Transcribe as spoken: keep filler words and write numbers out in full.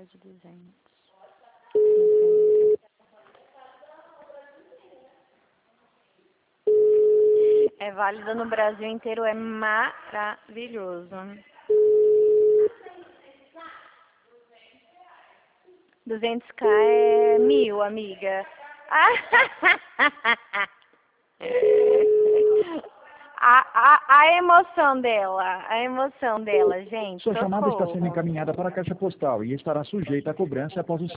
de duzentos. É válido no Brasil inteiro, é maravilhoso. duzentos k é mil, amiga. A, a, a emoção dela, a emoção dela, gente. Sua chamada está Socorro. sendo encaminhada para a caixa postal e estará sujeita a cobrança após o